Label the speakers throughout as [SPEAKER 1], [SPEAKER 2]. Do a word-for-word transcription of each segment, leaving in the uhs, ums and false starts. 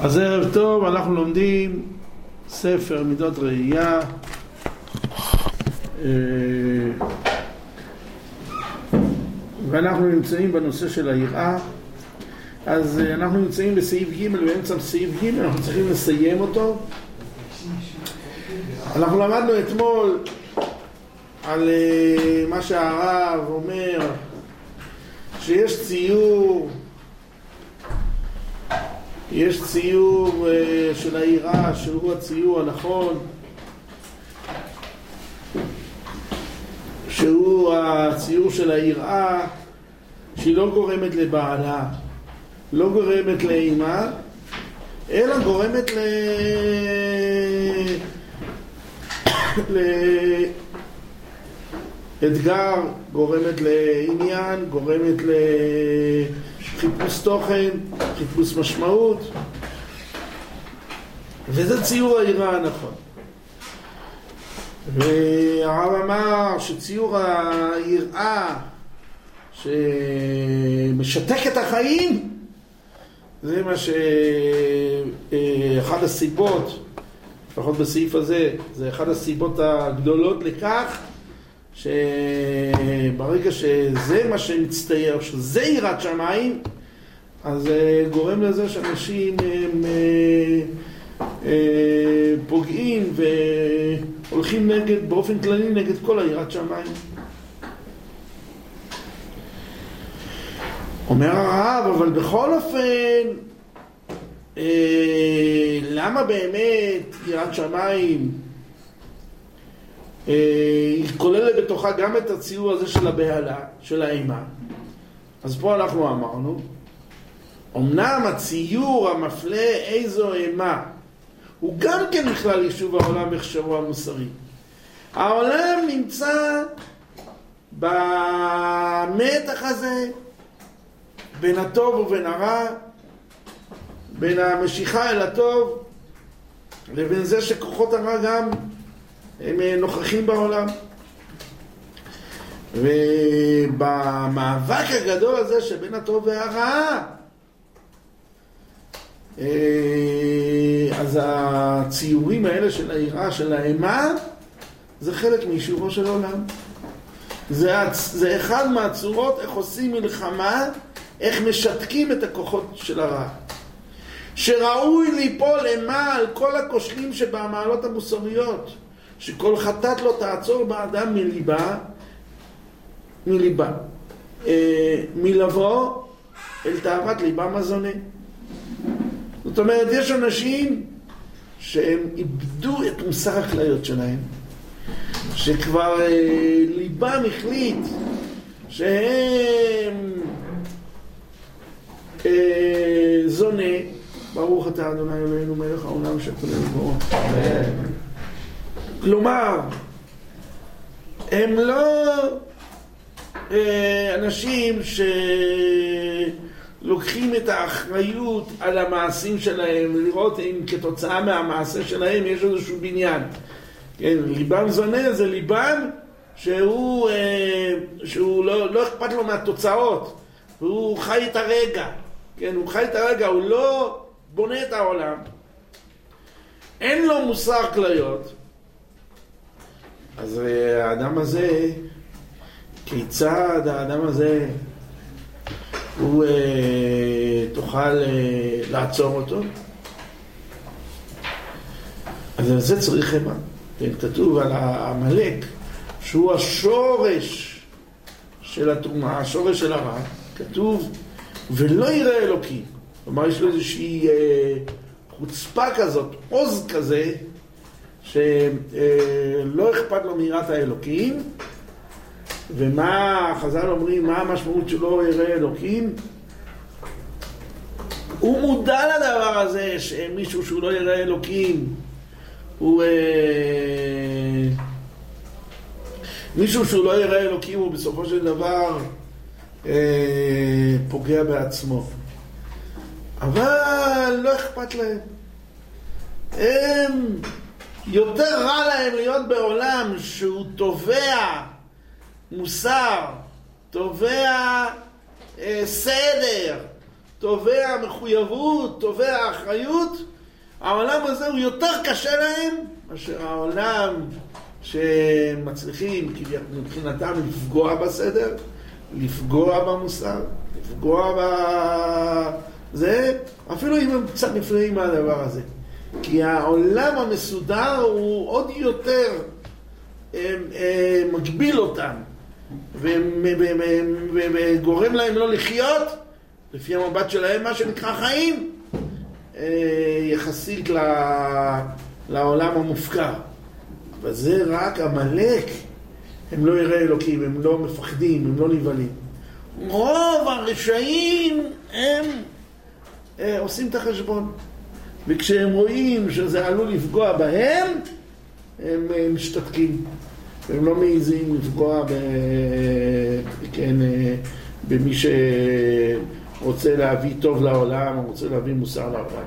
[SPEAKER 1] אז ערב טוב, אנחנו לומדים ספר מידות ראייה, ואנחנו נמצאים בנושא של היראה. אז אנחנו נמצאים בסעיף ג' באמצע סעיף ג', אנחנו צריכים לסיים אותו. אנחנו למדנו אתמול על מה שהרב אומר, שיש ציור יש ציור של היראה שהוא הציור הנכון, שהוא הציור של היראה שהיא לא גורמת לבעלה, לא גורמת לאימה, אלא גורמת ל... לאתגר, גורמת לעניין, גורמת לחיפוש תוכן, חיפוש משמעות, וזה ציור היראה הנכון. והרב אמר שציור היראה שמשתק את החיים, זה מה שאחד הסיבות, לפחות בסעיף הזה, זה אחד הסיבות הגדולות לכך שברגע שזה מה שמצטייר, שזה יראת שמיים, אז גורם לזה שאנשים הם פוגעים והולכים נגד, באופן כללי נגד כל היראת שמיים. אומר הרב, אבל בכל אופן, למה באמת יראת שמיים היא כוללת בתוכה גם את הציור הזה של הבהלה, של האימה? אז פה אנחנו אמרנו, אמנם הציור המפלה איזו אימה הוא גם כן בכלל יישוב העולם בהכשרו המוסרי. העולם נמצא במתח הזה בין הטוב ובין הרע, בין המשיכה אל הטוב לבין זה שכוחות הרע גם הם נוכחים בעולם. ובמאבק הגדול הזה שבין הטוב והרע, אז הציורים האלה של היראה, של האימה, זה חלק מיישובו של עולם. זה, זה אחד מהצורות איך עושים מלחמה, איך משתקים את הכוחות של הרע. שראוי ליפול אימה על כל הכושלים שבמעלות המוסריות, שכל חטאת לא תעצור באדם מליבה, מליבה, מלבוא אל תאוות ליבה מזונה. זאת אומרת, יש אנשים שהם איבדו את מוסר הכליות שלהם, שכבר ליבם החליט שהם זונה. ברוך אתה אדוני אלוהינו מלך העולם שכולל בו. כלומר, הם לא אנשים שלוקחים את האחריות על המעשים שלהם, לראות אם כתוצאה מהמעשה שלהם יש איזשהו בניין. כן, ליבם זונה זה ליבם שהוא, שהוא לא, לא אכפת לו מהתוצאות, הוא חי את הרגע. כן, הוא חי את הרגע, הוא לא בונה את העולם, אין לו מוסר כליות. אז האדם הזה, כיצד האדם הזה הוא אה, תוכל אה, לעצור אותו? אז על זה צריך חמה. כן, כתוב על המלאק שהוא השורש של התרומה, השורש של הרע. כתוב ולא יראה אלוקים. כלומר, יש לו איזושהי אה, חוצפה כזאת, עוז כזה, שלא אה, אכפת לו מיראת האלוקים. ומה חז"ל אומרים, מה המשמעות שלא יראה אלוקים? הוא מודע לדבר הזה, שמישהו שהוא לא יראה אלוקים, הוא... אה, מישהו שהוא לא יראה אלוקים, הוא בסופו של דבר אה, פוגע בעצמו. אבל לא אכפת להם. הם יותר רע להם להיות בעולם שהוא תובע מוסר, תובע אה, סדר, תובע מחויבות, תובע אחריות, העולם הזה הוא יותר קשה להם מאשר העולם שמצליחים מבחינתם לפגוע בסדר, לפגוע במוסר, לפגוע בזה, אפילו אם הם קצת נפלאים מהדבר הזה. כי העולם המסודר הוא עוד יותר מגביל אותם וגורם להם לא לחיות לפי המבט שלהם, מה שנקרא חיים, יחסית לעולם המופקר. וזה רק המלאק, הם לא יראי אלוקים, הם לא מפחדים, הם לא נבהלים. רוב הרשעים הם עושים את החשבון, וכשהם רואים שזה עלול לפגוע בהם, הם משתתקים, הם לא מעיזים לפגוע ב... כן, במי שרוצה להביא טוב לעולם, או רוצה להביא מוסר לעולם.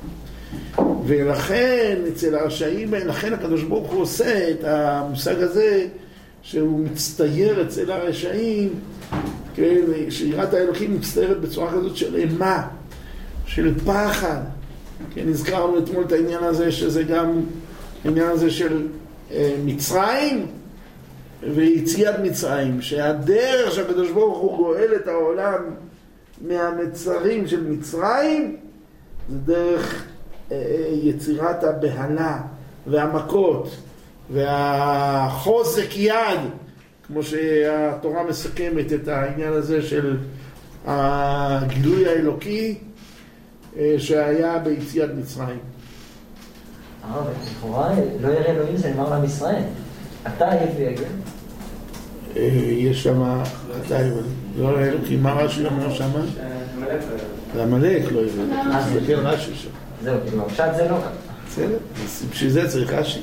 [SPEAKER 1] ולכן אצל הרשעים, לכן הקדוש ברוך הוא עושה את המושג הזה שהוא מצטייר אצל הרשעים, כן, שיראת האלוקים מצטיירת בצורה כזאת של אימה, של פחד. כן, הזכרנו אתמול את העניין הזה שזה גם העניין הזה של אה, מצרים ויציאת מצרים, שהדרך שהקדוש ברוך הוא גואל את העולם מהמצרים של מצרים זה דרך אה, יצירת הבהלה והמכות והחוזק יד, כמו שהתורה מסכמת את העניין הזה של הגילוי האלוקי שהיה ביציאת מצרים.
[SPEAKER 2] הרב, לכאורה לא ירא אלוהים זה נאמר לעם ישראל. אתה יביא יגן?
[SPEAKER 1] יש שם, אתה לא ירא אלוקים, מה רש"י אומר שם? זה המלאק לא ירא. זה כן רש"י שם.
[SPEAKER 2] זהו, כאילו הפשט זה לא ככה.
[SPEAKER 1] בסדר, בשביל זה צריך רש"י.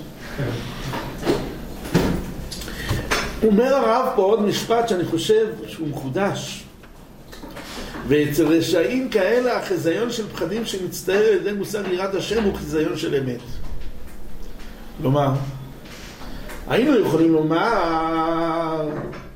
[SPEAKER 1] אומר הרב פה עוד משפט שאני חושב שהוא מחודש. ואצל רשעים כאלה החזיון של פחדים שמצטער על ידי מושג יראת השם הוא חזיון של אמת. כלומר, היינו יכולים לומר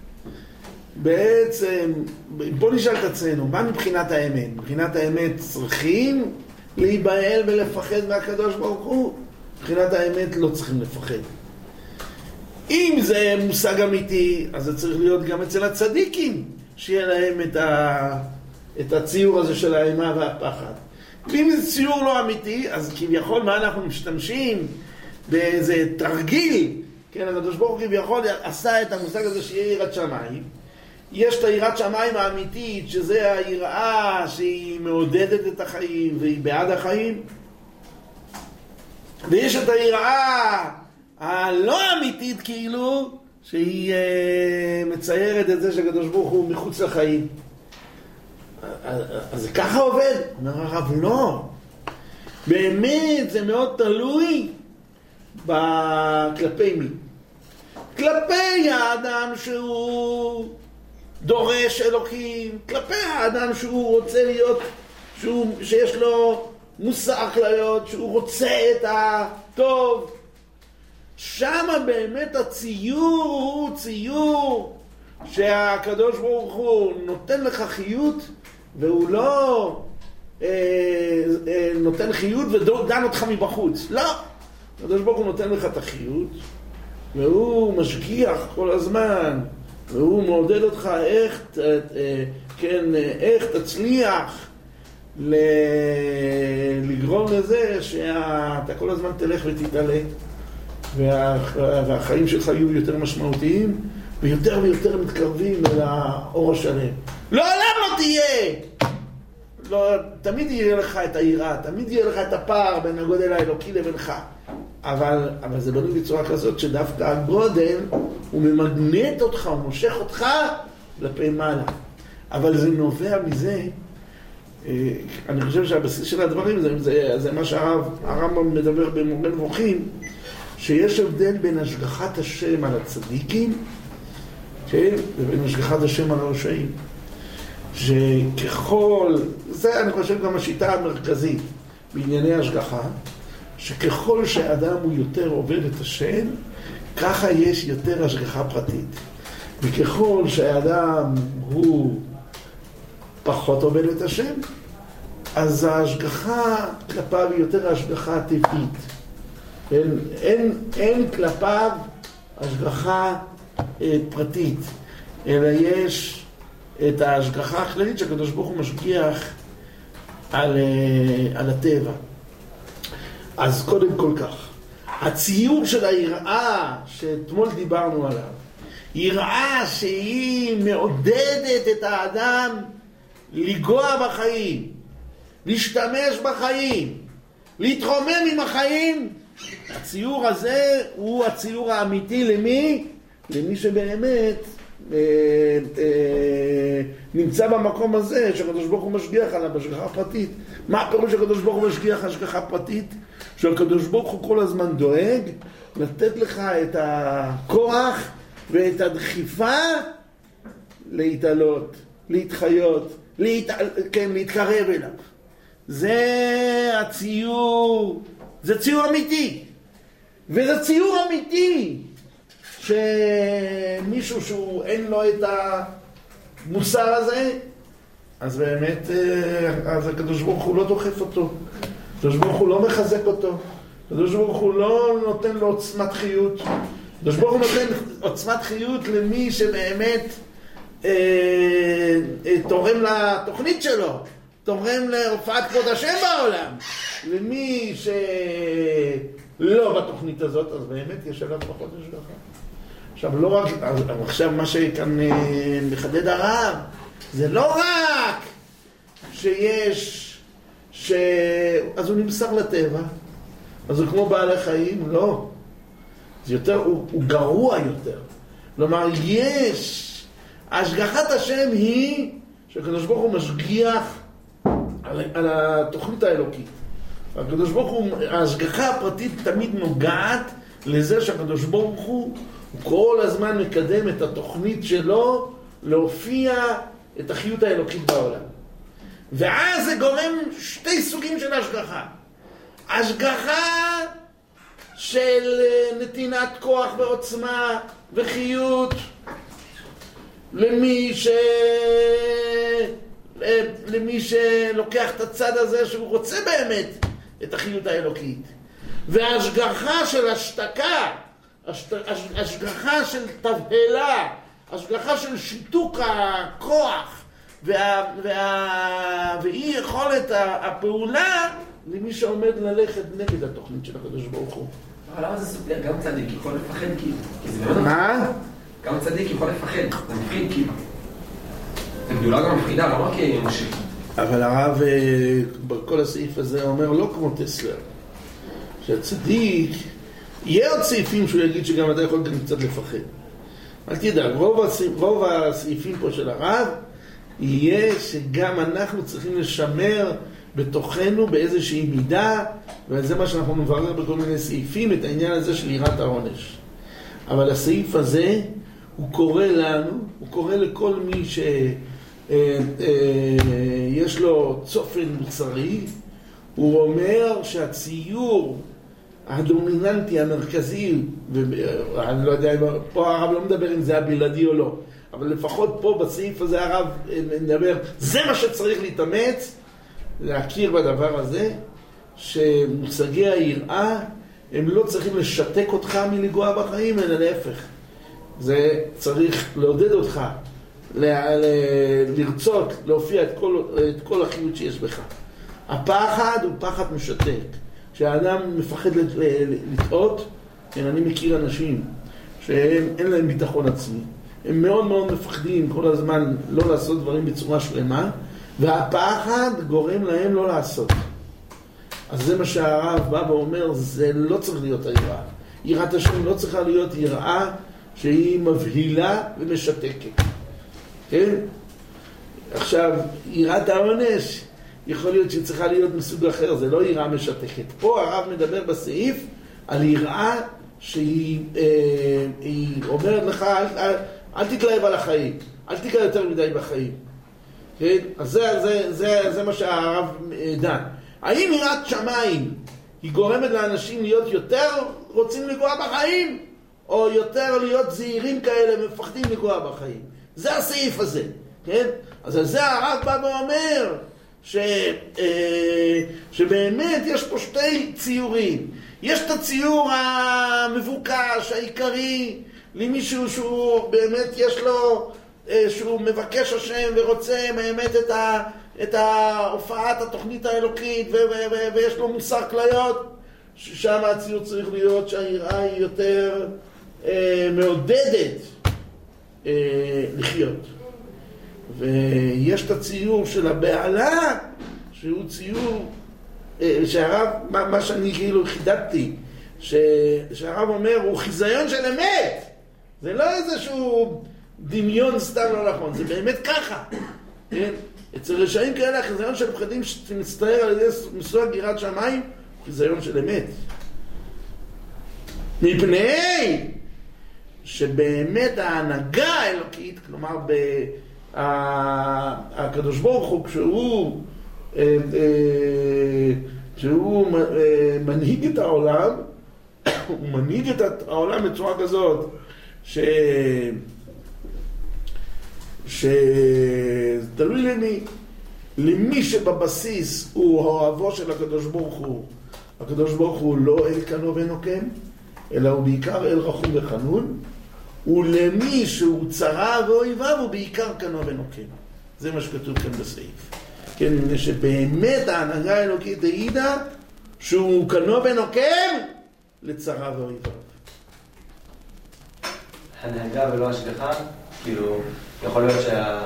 [SPEAKER 1] בעצם, בוא נשאל את עצמנו, מה מבחינת האמת? מבחינת האמת צריכים להיבהל ולפחד מהקדוש ברוך הוא? מבחינת האמת לא צריכים לפחד. אם זה מושג אמיתי, אז זה צריך להיות גם אצל הצדיקים, שיהיה להם את ה... את הציור הזה של האימה והפחד. ואם זה ציור לא אמיתי, אז כביכול מה אנחנו משתמשים באיזה תרגיל, כן, הקדוש ברוך הוא כביכול עשה את המושג הזה שיהיה יראת שמיים. יש את היראת שמיים האמיתית, שזה היראה שהיא מעודדת את החיים והיא בעד החיים. ויש את היראה הלא אמיתית כאילו, שהיא מציירת את זה שהקדוש ברוך הוא מחוץ לחיים. אז זה ככה עובד? אומר הרב, לא. באמת זה מאוד תלוי כלפי מי. כלפי האדם שהוא דורש אלוקים, כלפי האדם שהוא רוצה להיות, שהוא, שיש לו מוסר כליות, שהוא רוצה את הטוב. שמה באמת הציור הוא ציור שהקדוש ברוך הוא נותן לך חיות, והוא לא אה, אה, נותן חיות ודן אותך מבחוץ. לא. הקדוש ברוך הוא נותן לך את החיות, והוא משגיח כל הזמן, והוא מעודד אותך איך, אה, כן, איך תצליח ל... לגרום לזה שאתה כל הזמן תלך ותתעלה, וה... והחיים שלך יהיו יותר משמעותיים, ויותר ויותר מתקרבים אל האור השלם. לעולם לא תהיה! לא, תמיד יהיה לך את היראה, תמיד יהיה לך את הפער בין הגודל האלוקי לבינך. אבל, אבל זה בנוי בצורה כזאת שדווקא הגודל הוא ממגנט אותך, הוא מושך אותך לפי מעלה. אבל זה נובע מזה, אני חושב שהבסיס של הדברים זה, זה, זה מה שהרמב"ם מדבר במורה נבוכים, שיש הבדל בין השגחת השם על הצדיקים, כן? ובין השגחת השם על הרשעים. שככל, זה אני חושב גם השיטה המרכזית בענייני השגחה, שככל שהאדם הוא יותר עובד את השם, ככה יש יותר השגחה פרטית. וככל שהאדם הוא פחות עובד את השם, אז ההשגחה כלפיו היא יותר ההשגחה הטבעית. אין, אין, אין כלפיו השגחה אה, פרטית, אלא יש את ההשגחה הכללית שהקדוש ברוך הוא משגיח על, אה, על הטבע. אז קודם כל כך, הציור של היראה שאתמול דיברנו עליו, יראה שהיא מעודדת את האדם לגוע בחיים, להשתמש בחיים, להתרומם עם החיים. הציור הזה הוא הציור האמיתי למי? למי שבאמת אה, אה, נמצא במקום הזה שהקדוש ברוך הוא משגיח עליו בהשגחה פרטית. מה הפירוש שהקדוש ברוך הוא משגיח השגחה פרטית? שהקדוש ברוך הוא כל הזמן דואג לתת לך את הכוח ואת הדחיפה להתעלות, להתחיות, להת... כן, להתקרב אליו. זה הציור, זה ציור אמיתי. וזה ציור אמיתי שמישהו שהוא אין לו את המוסר הזה, אז באמת, אז הקדוש ברוך הוא לא דוחף אותו. הקדוש ברוך הוא לא מחזק אותו. הקדוש ברוך הוא לא נותן לו עוצמת חיות. הקדוש ברוך הוא נותן עוצמת חיות למי שבאמת אה, אה, תורם לתוכנית שלו, תורם להופעת כבוד השם בעולם. למי שלא בתוכנית הזאת, אז באמת יש עליו פחות השגחה. עכשיו, לא רק, עכשיו מה שכאן אה, מחדד הרב, זה לא רק שיש, ש... אז הוא נמסר לטבע, אז הוא כמו בעלי חיים, לא. זה יותר, הוא, הוא גרוע יותר. כלומר, יש, השגחת השם היא שהקדוש ברוך הוא משגיח על, על התוכנית האלוקית. הקדוש ברוך הוא, ההשגחה הפרטית תמיד נוגעת לזה שהקדוש ברוך הוא, הוא כל הזמן מקדם את התוכנית שלו להופיע את החיות האלוקית בעולם. ואז זה גורם שתי סוגים של השגחה. השגחה של נתינת כוח ועוצמה וחיות למי ש... למי שלוקח את הצד הזה שהוא רוצה באמת את החיות האלוקית. והשגחה של השתקה, השגחה של תבהלה, השגחה של שיתוק הכוח וה... וה... ואי יכולת הפעולה למי שעומד ללכת נגד התוכנית של הקדוש ברוך הוא.
[SPEAKER 3] אבל למה זה סופר? גם צדיק יכול לפחד כי...
[SPEAKER 1] מה?
[SPEAKER 3] גם צדיק יכול לפחד, זה מפחיד כי... זה גדולה גם מפחידה, לא רק אנושי.
[SPEAKER 1] אבל הרב בכל הסעיף הזה אומר לא כמו טסלר, שהצדיק, יהיה עוד סעיפים שהוא יגיד שגם אתה יכול גם קצת לפחד. אל תדאג, רוב, הסעיפ, רוב הסעיפים פה של הרב יהיה שגם אנחנו צריכים לשמר בתוכנו באיזושהי מידה, וזה מה שאנחנו נברר בכל מיני סעיפים, את העניין הזה של יראת העונש. אבל הסעיף הזה הוא קורא לנו, הוא קורא לכל מי שיש לו צופן מוצרי, הוא אומר שהציור הדומיננטי המרכזי, ואני לא יודע, פה הרב לא מדבר אם זה הבלעדי או לא, אבל לפחות פה בסעיף הזה הרב מדבר, זה מה שצריך להתאמץ, להכיר בדבר הזה, שמושגי היראה הם לא צריכים לשתק אותך מלגוע בחיים, אלא להפך. זה צריך לעודד אותך, ל- ל- לרצות, להופיע את כל, את כל החיות שיש בך. הפחד הוא פחד משתק. כשהאדם מפחד לטעות, כן, אני מכיר אנשים שהם אין להם ביטחון עצמי. הם מאוד מאוד מפחדים כל הזמן לא לעשות דברים בצורה שלמה, והפחד גורם להם לא לעשות. אז זה מה שהרב בא ואומר, זה לא צריך להיות היראה. יראת השם לא צריכה להיות יראה שהיא מבהילה ומשתקת. כן? עכשיו, יראת העונש יכול להיות שהיא צריכה להיות מסוג אחר, זה לא יראה משתקת. פה הרב מדבר בסעיף על יראה שהיא אה, היא אומרת לך, אל, אל, אל תתלהב על החיים, אל תקרא יותר מדי בחיים. כן? אז זה, זה, זה, זה מה שהרב דן. האם יראת שמיים היא גורמת לאנשים להיות יותר רוצים לגוע בחיים, או יותר להיות זהירים כאלה ומפחדים לגוע בחיים? זה הסעיף הזה, כן? אז על זה הרב בא ואומר ש, אה, שבאמת יש פה שתי ציורים. יש את הציור המבוקש, העיקרי, למישהו שהוא באמת יש לו, אה, שהוא מבקש השם ורוצה באמת את, ה, את ההופעת התוכנית האלוקית ו, ו, ו, ויש לו מוסר כליות, ששם הציור צריך להיות שהיראה היא יותר אה, מעודדת אה, לחיות. ויש את הציור של הבעלה, שהוא ציור, אה, שהרב, מה, מה שאני כאילו חידדתי, ש, שהרב אומר, הוא חיזיון של אמת. זה לא איזשהו דמיון סתם לא נכון, זה באמת ככה. כן? אצל רשעים כאלה, החיזיון של פחדים שמצטער על ידי מסוג יראת שמיים, הוא חיזיון של אמת. מפני שבאמת ההנהגה האלוקית, כלומר, ב... הקדוש ברוך הוא, כשהוא, כשהוא מנהיג את העולם, הוא מנהיג את העולם בצורה כזאת, ש... שתלוי למי, למי שבבסיס הוא אוהבו של הקדוש ברוך הוא, הקדוש ברוך הוא לא אל קנו ונוקם, אלא הוא בעיקר אל רחום וחנון, ולמי שהוא צרה ואויביו הוא בעיקר קנו ונוקם. זה מה שכתוב כאן בסעיף. כן, שבאמת ההנהגה האלוקית העידה שהוא קנו ונוקם לצרה ואויביו.
[SPEAKER 4] הנהגה ולא השגחה, כאילו, יכול להיות שה...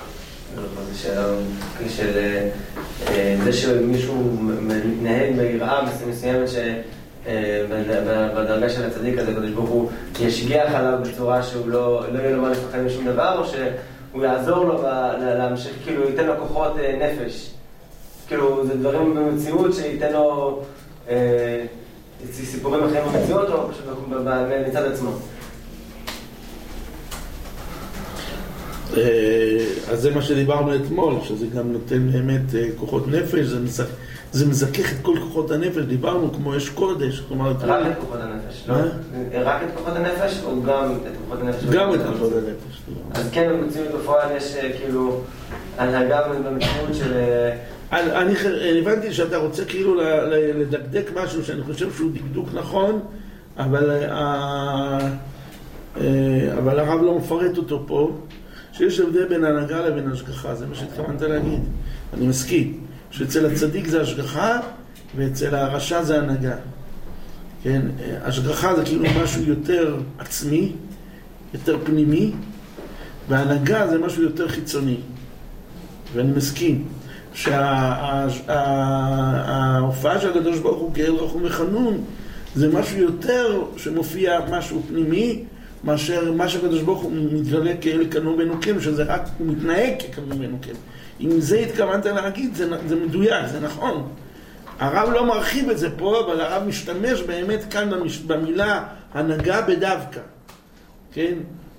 [SPEAKER 4] של זה שמישהו מתנהג ביראה מסוימת ש... בדרגה של הצדיק הזה, הקדוש ברוך הוא ישגיח עליו בצורה שהוא לא יהיה לו מה לפחד משום דבר, או שהוא יעזור לו להמשיך, כאילו ייתן לו כוחות נפש. כאילו זה דברים במציאות שייתן לו סיפורים אחרים במציאות, או פשוט מצד עצמו.
[SPEAKER 1] אז זה מה שדיברנו אתמול, שזה גם נותן באמת כוחות נפש, זה מזכ... זה מזכך את כל כוחות הנפש, דיברנו כמו אש קודש, כלומר...
[SPEAKER 4] רק את כוחות הנפש, לא? רק את כוחות הנפש, או גם את כוחות הנפש?
[SPEAKER 1] גם את כוחות הנפש.
[SPEAKER 4] אז כן, במציאות בפועל יש כאילו הנהגה במציאות של...
[SPEAKER 1] אני הבנתי שאתה רוצה כאילו לדקדק משהו שאני חושב שהוא דקדוק נכון, אבל אבל הרב לא מפרט אותו פה, שיש הבדל בין הנהגה לבין השגחה, זה מה שהתכוונת להגיד. אני מסכים. שאצל הצדיק זה השגחה, ואצל הרשע זה הנהגה. כן? השגחה זה כאילו משהו יותר עצמי, יותר פנימי, וההנהגה זה משהו יותר חיצוני. ואני מסכים שההופעה של הקדוש ברוך הוא כאל רחום וחנון, זה משהו יותר שמופיע משהו פנימי, מאשר מה שהקדוש ברוך הוא מתגלה כאל קנו ונוקם, שזה רק הוא מתנהג כקנו ונוקם. אם זה התכוונת להגיד, זה, זה מדויק, זה נכון. הרב לא מרחיב את זה פה, אבל הרב משתמש באמת כאן במילה הנהגה בדווקא. כן?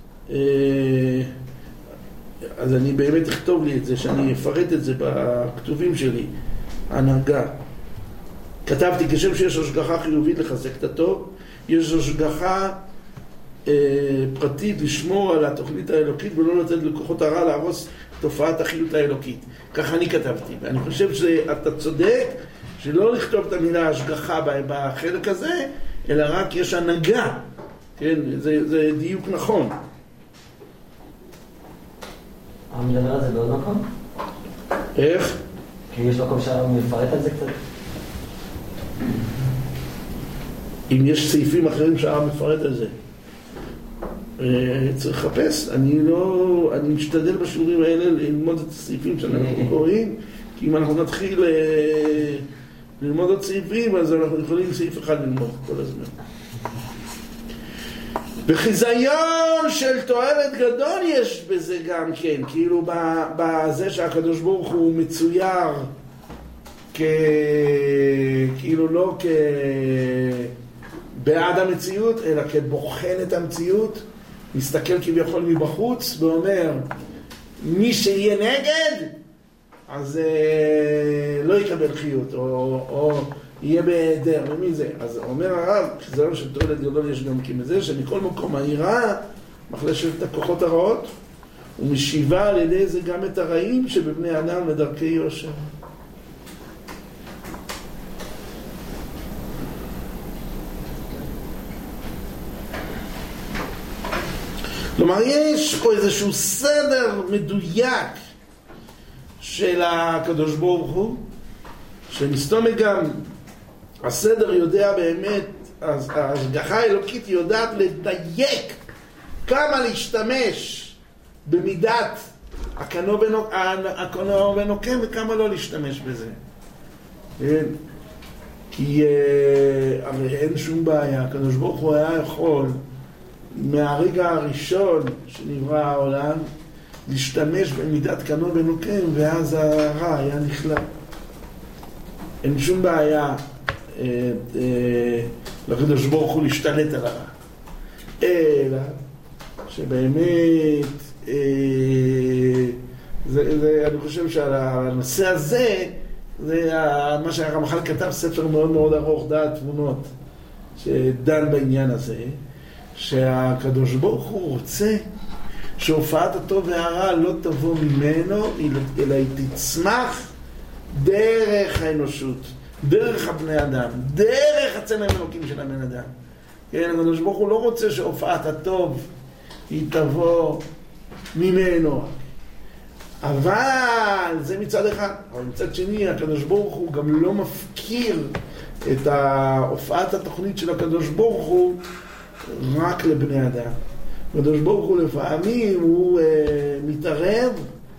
[SPEAKER 1] אז אני באמת אכתוב לי את זה, שאני אפרט את זה בכתובים שלי. הנהגה. כתבתי, כשם שיש השגחה חיובית לחזק את הטוב, יש השגחה אה, פרטית לשמור על התוכנית האלוקית ולא לתת לכוחות הרע להרוס תופעת החיות האלוקית. ככה אני כתבתי. ואני חושב שאתה צודק שלא לכתוב את המילה השגחה בחלק הזה, אלא רק יש הנהגה. כן, זה, זה דיוק נכון.
[SPEAKER 2] אני מדבר על זה בעוד מקום?
[SPEAKER 1] איך?
[SPEAKER 2] כי יש מקום שהרב מפרט על זה קצת?
[SPEAKER 1] אם יש סעיפים אחרים שהרב מפרט על זה. צריך לחפש, אני לא, אני משתדל בשיעורים האלה ללמוד את הסעיפים שאנחנו קוראים, כי אם אנחנו נתחיל ללמוד עוד סעיפים, אז אנחנו יכולים סעיף אחד ללמוד כל הזמן. בחיזיון של תועלת גדול יש בזה גם כן, כאילו בזה שהקדוש ברוך הוא מצויר כ... כאילו לא כ... בעד המציאות, אלא כבוחן את המציאות, מסתכל כביכול מבחוץ ואומר, מי שיהיה נגד, אז אה, לא יקבל חיות, או, או יהיה בהיעדר, ומי זה? אז אומר הרב, חיזיון של תועלת גדול יש גם כמזה, שמכל מקום היראה מחלשת את הכוחות הרעות, ומשיבה על ידי זה גם את הרעים שבבני אדם לדרכי יושר. כלומר, יש פה איזשהו סדר מדויק של הקדוש ברוך הוא, שמסתובב גם הסדר יודע באמת, אז ההשגחה האלוקית יודעת לדייק כמה להשתמש במידת הקנו ונוקם וכמה לא להשתמש בזה. כן? כי הרי אין שום בעיה, הקדוש ברוך הוא היה יכול מהרגע הראשון שנברא העולם להשתמש במידת קנו ונוקם, ואז הרע היה נכלל. אין שום בעיה אה, אה, לקדוש ברוך הוא להשתלט על הרע, אלא שבאמת אה, זה, זה, אני חושב שעל הנושא הזה זה מה שהרמח"ל כתב, ספר מאוד מאוד ארוך, דעת תבונות, שדן בעניין הזה, שהקדוש ברוך הוא רוצה שהופעת הטוב והרע לא תבוא ממנו, אלא היא תצמח דרך האנושות, דרך הבני אדם, דרך הצלם האלוקים של הבן אדם. כן, הקדוש ברוך הוא לא רוצה שהופעת הטוב היא תבוא ממנו, אבל זה מצד אחד. אבל מצד שני, הקדוש ברוך הוא גם לא מפקיר את הופעת התוכנית של הקדוש ברוך הוא רק לבני אדם. הקדוש ברוך הוא לפעמים הוא uh, מתערב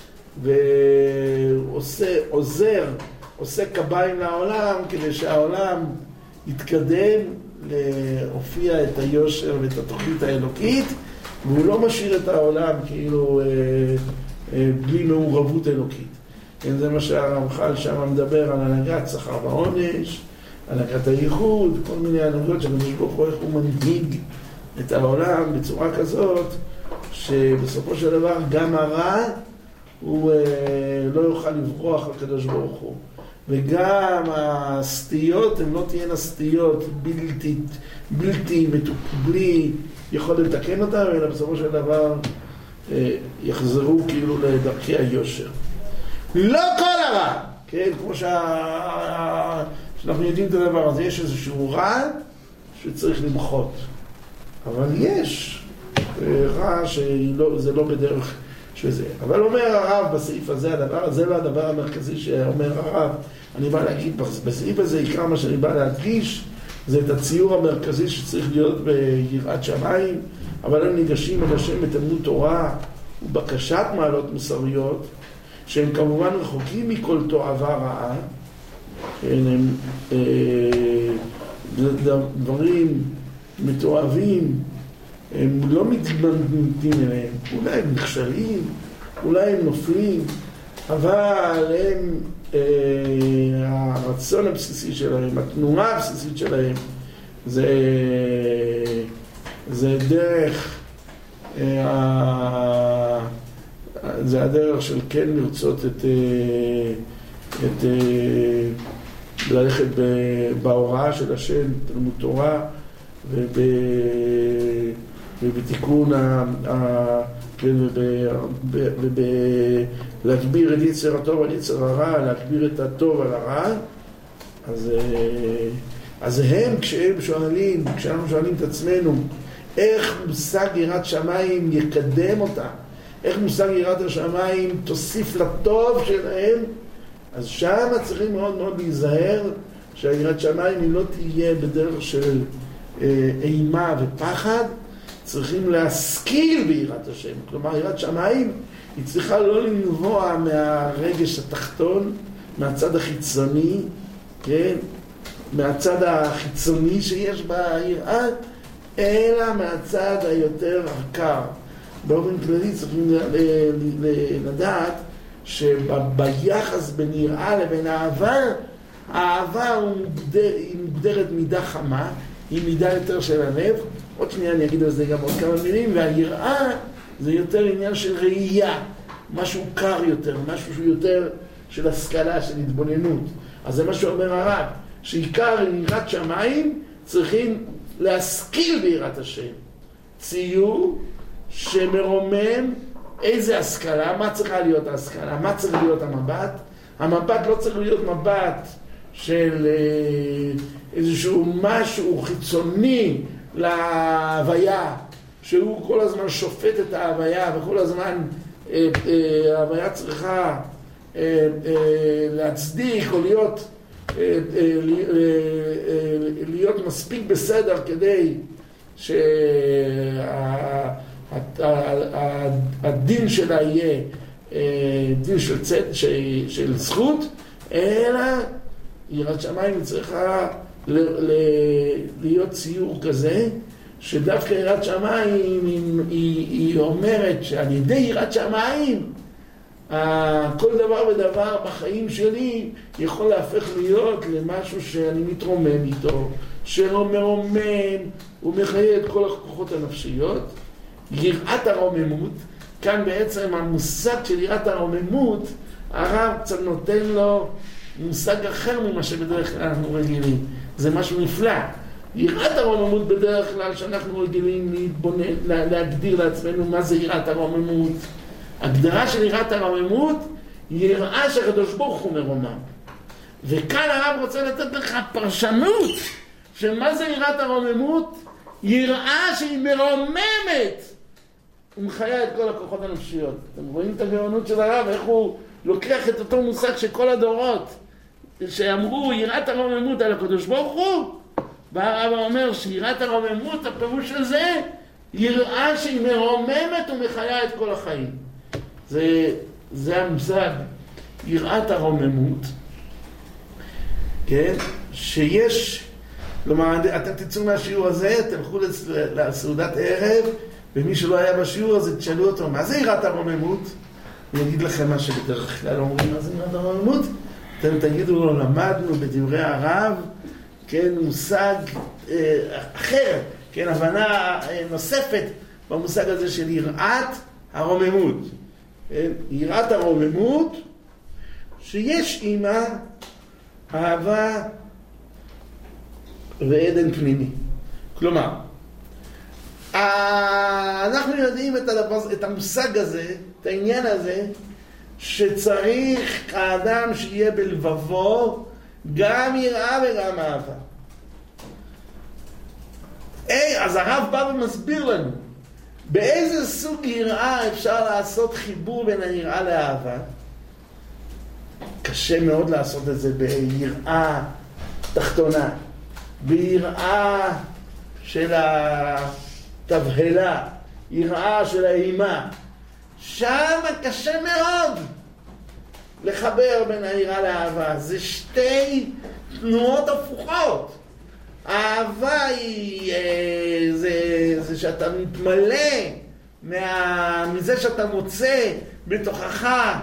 [SPEAKER 1] ועושה, עוזר, עושה קביים לעולם כדי שהעולם יתקדם להופיע את היושר ואת התוכנית האלוקית, והוא לא משאיר את העולם כאילו uh, uh, בלי מעורבות אלוקית. כן, זה מה שהרמח"ל שם מדבר על הנהגת שכר ועונש, הנהגת הייחוד, כל מיני הנהגות שהקדוש ברוך הוא איך הוא מנהיג את העולם בצורה כזאת שבסופו של דבר גם הרע הוא אה, לא יוכל לברוח לקדוש ברוך הוא, וגם הסטיות הן לא תהיינה סטיות בלתי, בלתי בלי יכול לתקן אותם, אלא בסופו של דבר אה, יחזרו כאילו לדרכי היושר. לא כל הרע, כן, כמו שה... שאנחנו יודעים את הדבר הזה, יש איזשהו רע שצריך למחות, אבל יש רע שזה לא בדרך שזה. אבל אומר הרב בסעיף הזה, הדבר, זה לא הדבר המרכזי שאומר הרב. אני בא להגיד, בסעיף הזה יקרא מה שאני בא להדגיש, זה את הציור המרכזי שצריך להיות ביראת שמיים, אבל הם ניגשים אל השם בתלמוד תורה ובקשת מעלות מוסריות, שהם כמובן רחוקים מכל תועבה רעה, הם אה, דברים מתועבים, הם לא מתבנתים אליהם, אולי הם נכשלים, אולי הם נופלים, אבל הם, אה, הרצון הבסיסי שלהם, התנועה הבסיסית שלהם, זה, זה דרך, אה, זה הדרך של כן לרצות את, את, ללכת בהוראה של השם, תלמוד תורה, וב, ובתיקון ולהגביר את יצר הטוב על יצר הרע, להגביר את הטוב על הרע. אז, אז הם, כשהם שואלים, כשאנחנו שואלים את עצמנו איך מושג יראת שמיים יקדם אותם, איך מושג יראת השמיים תוסיף לטוב שלהם, אז שם צריכים מאוד מאוד להיזהר שהיראת שמיים היא לא תהיה בדרך של אימה ופחד. צריכים להשכיל ביראת השם, כלומר יראת שמיים היא צריכה לא לנבוע מהרגש התחתון, מהצד החיצוני, כן? מהצד החיצוני שיש ביראה, אלא מהצד היותר עקר. באופן כללי צריכים לדעת שביחס בין יראה לבין אהבה, האהבה היא מוגדרת מידה חמה, היא מידה יותר של הלב. עוד שנייה אני אגיד על זה גם עוד כמה מילים, והיראה זה יותר עניין של ראייה, משהו קר יותר, משהו שהוא יותר של השכלה, של התבוננות. אז זה מה שאומר הרב, שעיקר יראת שמיים צריכים להשכיל ביראת השם. ציור שמרומם איזה השכלה, מה צריכה להיות ההשכלה, מה צריך להיות המבט. המבט לא צריך להיות מבט של איזשהו משהו חיצוני להוויה, שהוא כל הזמן שופט את ההוויה, וכל הזמן אה, אה, ההוויה צריכה אה, אה, להצדיק או להיות, אה, אה, אה, אה, להיות מספיק בסדר כדי שהדין שלה יהיה דין של, צד, של, של זכות, אלא יראת שמיים צריכה ל, ל, להיות ציור כזה, שדווקא יראת שמיים היא, היא, היא אומרת שעל ידי יראת שמיים כל דבר ודבר בחיים שלי יכול להפך להיות למשהו שאני מתרומם איתו, שלא מרומם ומחיה את כל הכוחות הנפשיות. יראת הרוממות, כאן בעצם המושג של יראת הרוממות, הרב קצת נותן לו מושג אחר ממה שבדרך כלל אנחנו רגילים. זה משהו נפלא. יראת הרוממות בדרך כלל שאנחנו רגילים להתבונן, להגדיר לעצמנו מה זה יראת הרוממות. הגדרה של יראת הרוממות היא יראה שהקדוש ברוך הוא מרומם. וכאן הרב רוצה לתת לך פרשנות של מה זה יראת הרוממות. יראה שהיא מרוממת ומחיה את כל הכוחות הנפשיות. אתם רואים את הגאונות של הרב, איך הוא לוקח את אותו מושג שכל הדורות שאמרו יראת הרוממות על הקדוש ברוך הוא, והרב אומר שיראת הרוממות, הפירוש של זה, יראה שהיא מרוממת ומחיה את כל החיים. זה, זה המושג יראת הרוממות, כן? שיש, כלומר, אתם תצאו מהשיעור הזה, תלכו לסעודת ערב, ומי שלא היה בשיעור הזה, תשאלו אותו, מה זה יראת הרוממות? אני אגיד לכם מה שבדרך כלל אומרים, מה זה יראת הרוממות? אתם תגידו לו, למדנו בדברי הרב, כן, מושג אה, אחר, כן, הבנה אה, נוספת במושג הזה של יראת הרוממות. כן, יראת הרוממות, שיש עימה אהבה ועדן פנימי. כלומר, אנחנו יודעים את, הדבר, את המושג הזה, את העניין הזה, שצריך האדם שיהיה בלבבו גם יראה וגם אהבה. היי, אז הרב בא ומסביר לנו באיזה סוג יראה אפשר לעשות חיבור בין היראה לאהבה. קשה מאוד לעשות את זה ביראה תחתונה, ביראה של התבהלה, יראה של האימה. שם קשה מאוד לחבר בין היראה לאהבה. זה שתי תנועות הפוכות. האהבה היא זה, זה שאתה מתמלא מה, מזה שאתה מוצא בתוכך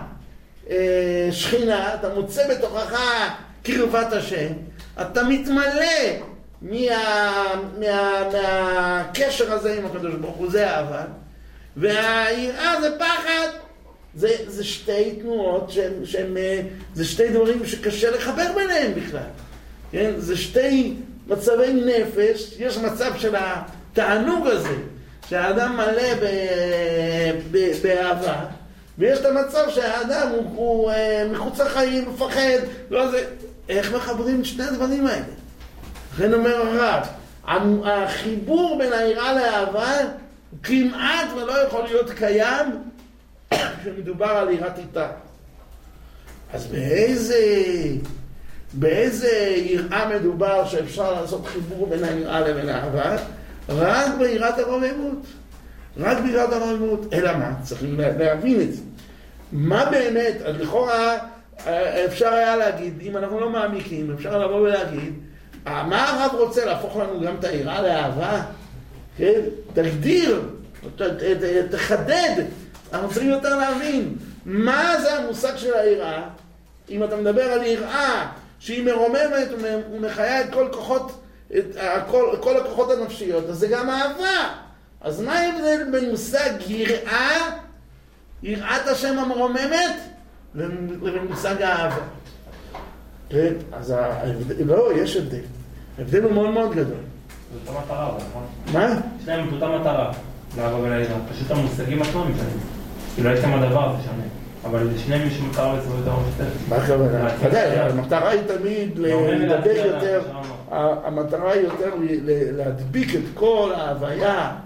[SPEAKER 1] שכינה, אתה מוצא בתוכך קרבת השם, אתה מתמלא מה, מה, מהקשר הזה עם הקדוש ברוך הוא, זה אהבה. והיראה זה פחד. זה, זה שתי תנועות שהם, שהם, זה שתי דברים שקשה לחבר ביניהם בכלל. כן? זה שתי מצבי נפש. יש מצב של התענוג הזה, שהאדם מלא ב, ב, באהבה, ויש את המצב שהאדם הוא, הוא מחוץ לחיים, מפחד. לא זה, איך מחברים את שני הדברים האלה? לכן אומר הרב, החיבור בין היראה לאהבה כמעט ולא יכול להיות קיים כשמדובר על יראת איתה. אז באיזה, באיזה יראה מדובר שאפשר לעשות חיבור בין היראה לבין האהבה? רק ביראת הרוממות. רק ביראת הרוממות. אלא מה? צריכים להבין את זה. מה באמת, אז לכאורה אפשר היה להגיד, אם אנחנו לא מעמיקים, אפשר לבוא ולהגיד, מה הרב רוצה להפוך לנו גם את היראה לאהבה? כן? תגדיר, ת, ת, ת, תחדד. אנחנו צריכים יותר להבין מה זה המושג של היראה. אם אתה מדבר על יראה שהיא מרוממת ומחיה את כל כוחות, את כל, כל הכוחות הנפשיות, אז זה גם אהבה. אז מה ההבדל בין מושג יראה, יראת השם המרוממת, לבין מושג האהבה? כן, אז ההבדל, לא, יש הבדל. ההבדל הוא מאוד מאוד גדול.
[SPEAKER 5] זאת אותה מטרה, נכון?
[SPEAKER 1] מה?
[SPEAKER 5] יש להם את אותה מטרה, לאהבה וליראה. פשוט המושגים עצמם משנים. כאילו יש להם הדבר, זה שונה. אבל לשניהם יש מטרה בעצם יותר משתפת.
[SPEAKER 1] מה הכוונה? ודאי, המטרה היא תמיד לדבר יותר, המטרה היא יותר להדביק את כל ההוויה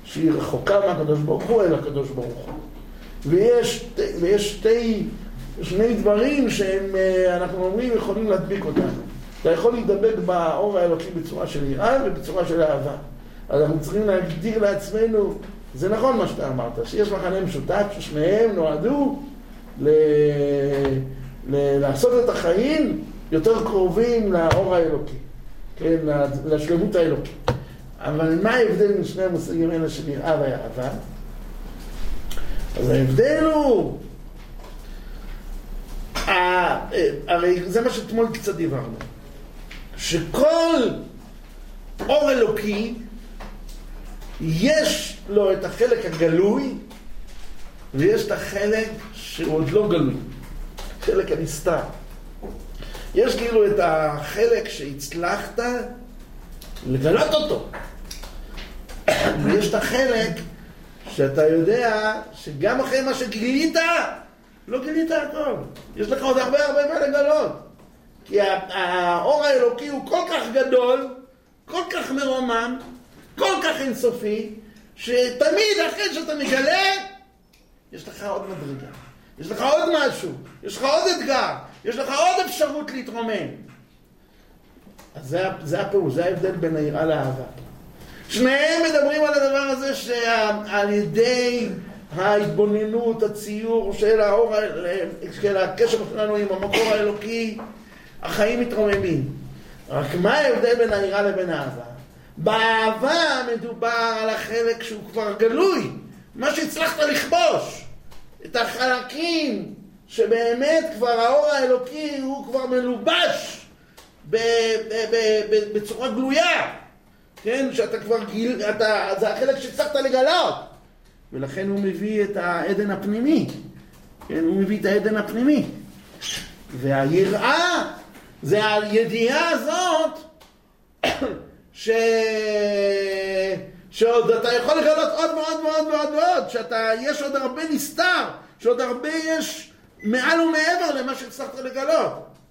[SPEAKER 1] שהיא רחוקה מהקדוש ברוך הוא אל הקדוש ברוך הוא. ויש, ויש שתי, שני דברים שהם, אנחנו אומרים, יכולים להדביק אותנו. אתה יכול להידבק באור האלוקי בצורה של יראה ובצורה של אהבה. אז אנחנו צריכים להגדיר לעצמנו, זה נכון מה שאתה אמרת, שיש מחנה משותף ששניהם נועדו ל... ל... לעשות את החיים יותר קרובים לאור האלוקי, כן, לשלמות האלוקי. אבל מה ההבדל בין שני המושגים האלה של יראה ואהבה? אז ההבדל הוא, הרי זה מה שאתמול קצת דיברנו, שכל אור אלוקי יש לו את החלק הגלוי ויש את החלק שהוא עוד לא גלוי, חלק הנסתר. יש כאילו את החלק שהצלחת לגלות אותו, ויש את החלק שאתה יודע שגם אחרי מה שגילית לא גילית הכל, יש לך עוד הרבה הרבה מה לגלות, כי האור האלוקי הוא כל כך גדול, כל כך מרומם, כל כך אינסופי, שתמיד אחרי שאתה מגלה יש לך עוד מדרגה, יש לך עוד משהו, יש לך עוד אתגר, יש לך עוד אפשרות להתרומם. אז זה, זה הפירוש, זה ההבדל בין היראה לאהבה. שניהם מדברים על הדבר הזה שעל ידי ההתבוננות, הציור של האור, של הקשר שלנו עם המקור האלוקי, החיים מתרוממים. רק מה ההבדל בין היראה לבין האהבה? באהבה מדובר על החלק שהוא כבר גלוי, מה שהצלחת לכבוש, את החלקים שבאמת כבר האור האלוקי הוא כבר מלובש בצורה גלויה, כן, שאתה כבר גיל, אתה, זה החלק שהצלחת לגלות, ולכן הוא מביא את העדן הפנימי, כן, הוא מביא את העדן הפנימי, והיראה זה הידיעה הזאת ש... שעוד אתה יכול לגלות עוד מאוד מאוד מאוד מאוד, שאתה, יש עוד הרבה נסתר, שעוד הרבה יש מעל ומעבר למה שהצלחת לגלות.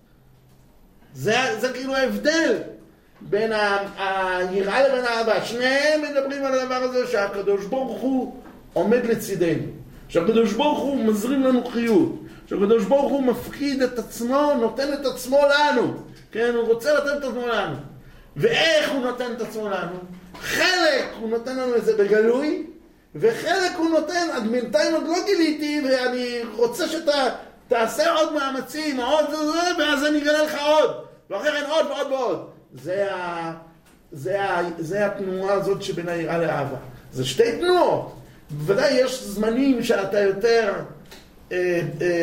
[SPEAKER 1] זה, זה כאילו ההבדל בין היראה לבין האהבה. שניהם מדברים על הדבר הזה שהקדוש ברוך הוא עומד לצידנו, שהקדוש ברוך הוא מזרים לנו חיות, שהקדוש ברוך הוא מפקיד את עצמו, נותן את עצמו לנו, כן, הוא רוצה לתת את עצמו לנו. ואיך הוא נותן את עצמו לנו? חלק הוא נותן לנו את זה בגלוי, וחלק הוא נותן, עד בינתיים עוד לא גיליתי, ואני רוצה שאתה תעשה עוד מאמצים, עוד זה, ואז אני אגלה לך עוד, ואחרי כן עוד ועוד ועוד. זה, ה, זה, ה, זה התנועה הזאת שבין היראה לאהבה. זה שתי תנועות. בוודאי יש זמנים שאתה יותר אה,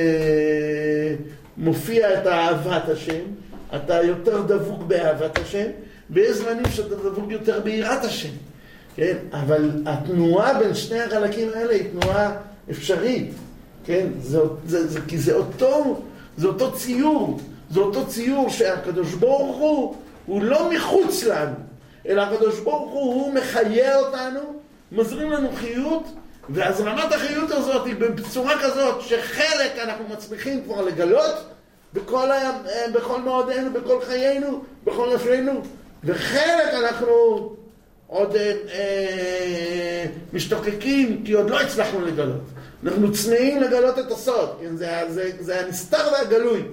[SPEAKER 1] אה, מופיע את אהבת השם, אתה יותר דבוק באהבת השם, ויש זמנים שאתה דבוק יותר ביראת השם. כן? אבל התנועה בין שני החלקים האלה היא תנועה אפשרית. כן? זה, זה, זה, כי זה אותו, זה אותו ציור. זה אותו ציור שהקדוש ברוך הוא, הוא לא מחוץ לנו, אלא הקדוש ברוך הוא, הוא מחיה אותנו, מזרים לנו חיות, והזרמת החיות הזאת היא בצורה כזאת שחלק אנחנו מצליחים כבר לגלות בכל, בכל מאודנו, בכל חיינו, בכל נפשנו, וחלק אנחנו עוד אה, אה, משתוקקים, כי עוד לא הצלחנו לגלות. אנחנו צמאים לגלות את הסוד, כן? זה, זה, זה הנסתר והגלוי.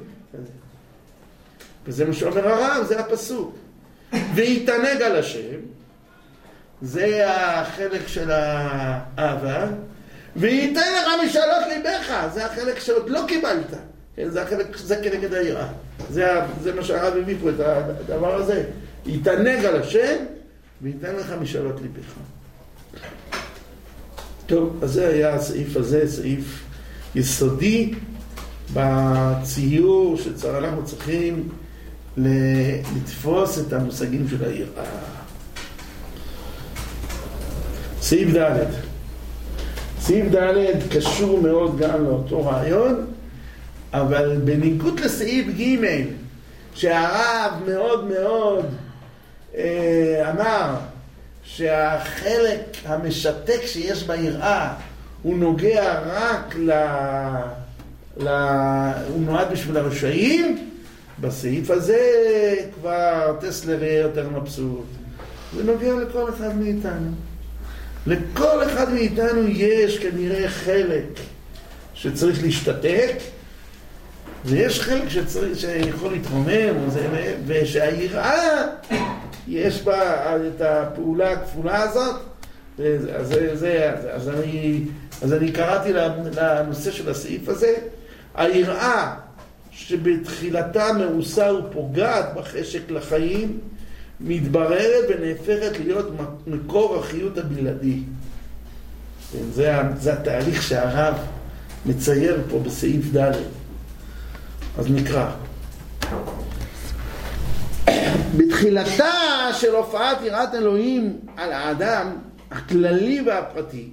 [SPEAKER 1] וזה מה שאומר הרב, זה הפסוק. ויתענג על השם, זה החלק של האהבה, וייתן לך משאלות ליבך, זה החלק שעוד לא קיבלת. כן? זה החלק, זה כנגד היראה. זה, זה מה שהרב הביא פה, את הדבר הזה. יתענג על השם, וייתן לך משאלות ליבך. טוב, אז זה היה הסעיף הזה, סעיף יסודי בציור שאנחנו צריכים לתפוס את המושגים של היראה. סעיף ד'. סעיף ד' קשור מאוד גם לאותו רעיון, אבל בניגוד לסעיף ג' שהרב מאוד מאוד אה, אמר שהחלק המשתק שיש ביראה הוא נוגע רק ל... ל... הוא נועד בשביל הרשעים, בסעיף הזה כבר טסלר יהיה יותר מבסוט. זה נוגע לכל אחד מאיתנו. לכל אחד מאיתנו יש כנראה חלק שצריך להשתתק, ויש חלק שצריך, שיכול להתרומם, ושהיראה יש בה את הפעולה הכפולה הזאת. אז, זה, זה, אז, אני, אז אני קראתי לנושא של הסעיף הזה, היראה שבתחילתה מרוסה ופוגעת בחשק לחיים, מתבררת ונהפכת להיות מקור החיות הבלעדי. זה, זה התהליך שהרב מצייר פה בסעיף ד'. אז נקרא. בתחילתה של הופעת יראת אלוהים על האדם הכללי והפרטי,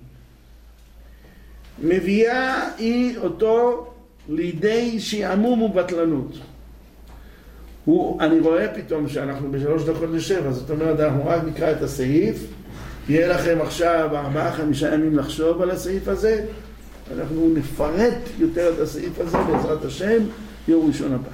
[SPEAKER 1] מביאה היא אותו לידי שעמום ובטלנות. הוא, אני רואה פתאום שאנחנו בשלוש דקות לשבע, זאת אומרת, אנחנו רק נקרא את הסעיף, יהיה לכם עכשיו ארבעה, חמישה ימים לחשוב על הסעיף הזה, אנחנו נפרט יותר את הסעיף הזה בעזרת השם, יום ראשון הבא.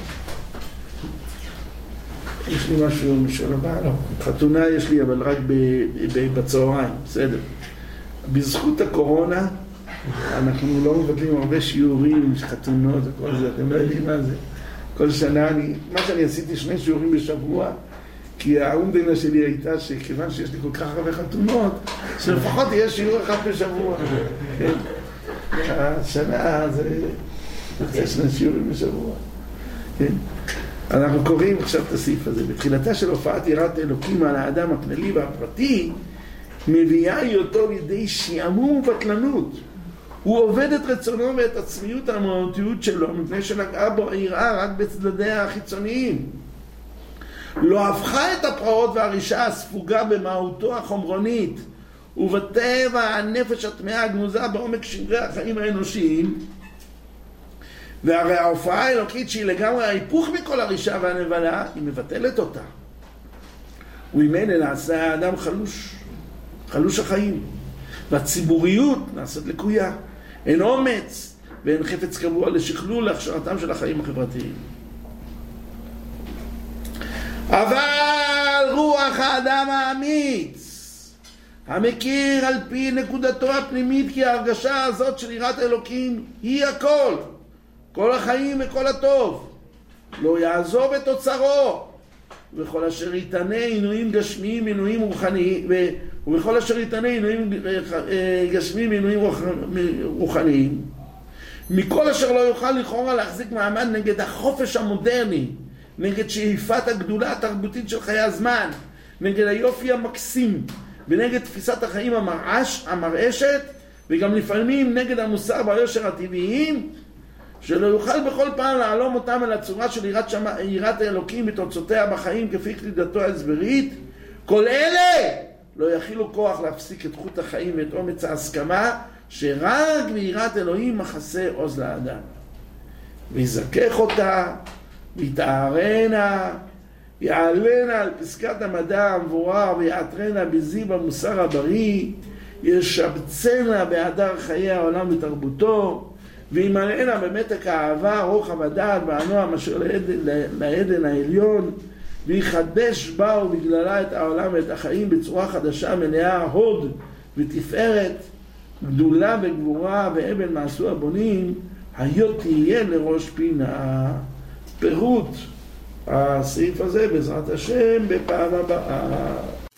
[SPEAKER 1] יש לי משהו יום ראשון הבא? לא. חתונה יש לי, אבל רק בצהריים, בסדר. בזכות הקורונה, אנחנו לא מבטלים הרבה שיעורים, חתונות וכל זה, אתם לא יודעים מה זה. כל שנה אני, מה שאני עשיתי שני שיעורים בשבוע, כי האומדנה שלי הייתה שכיוון שיש לי כל כך הרבה חתונות, שלפחות יהיה שיעור אחד בשבוע. כן. השנה זה יוצא שני שיעורים בשבוע. כן. אנחנו קוראים עכשיו את הסעיף הזה. בתחילתה של הופעת יראת אלוקים על האדם הכללי והפרטי, מביאה היא אותו לידי שעמום ובטלנות. הוא עובד את רצונו ואת עצמיות המהותיות שלו, מפני שנגעה בו היראה רק בצדדיה החיצוניים. לא הפכה את הפרעות והרישה הספוגה במהותו החומרונית, ובטבע הנפש הטמאה הגנוזה בעומק שברי החיים האנושיים. והרי ההופעה האלוקית שהיא לגמרי ההיפוך מכל הרישה והנבלה, היא מבטלת אותה. וממילא נעשה האדם חלוש, חלוש החיים. והציבוריות נעשית לקויה. אין אומץ ואין חפץ קבוע לשכלול להכשרתם של החיים החברתיים. אבל רוח האדם האמיץ, המכיר על פי נקודתו הפנימית כי ההרגשה הזאת של יראת אלוקים היא הכל, כל החיים וכל הטוב, לא יעזוב את אוצרו, וכל אשר יתענה עינויים גשמיים עינויים רוחניים, ובכל אשר יתענה עינויים גשמיים עינויים רוחניים, מכל אשר לא יוכל לכאורה להחזיק מעמד נגד החופש המודרני, נגד שאיפת הגדולה התרבותית של חיי הזמן, נגד היופי המקסים, ונגד תפיסת החיים המרעש, המרעשת, וגם לפעמים נגד המוסר והיושר הטבעיים, שלא יוכל בכל פעם להעלום אותם אל הצורה של יראת, שמה, יראת האלוקים בתוצאותיה בחיים כפי קלידתו ההסברית. כל אלה לא יכילו כוח להפסיק את חוט החיים ואת אומץ ההסכמה שרק ביראת אלוהים מחסה עוז לאדם. ויזכך אותה, ויתארנה, יעלנה על פסקת המדע המבורר, ויעטרנה בזיו המוסר הבריא, ישבצנה בהדר חיי העולם ותרבותו, וימלאנה במתק האהבה, רוחב הדעת והנועם אשר לעדן העליון, ויחדש בה ובגללה את העולם ואת החיים בצורה חדשה מלאה הוד ותפארת, גדולה וגבורה ואבן מעשו הבונים, היות תהיה לראש פינה. פירוט הסעיף הזה בעזרת השם בפעם הבאה.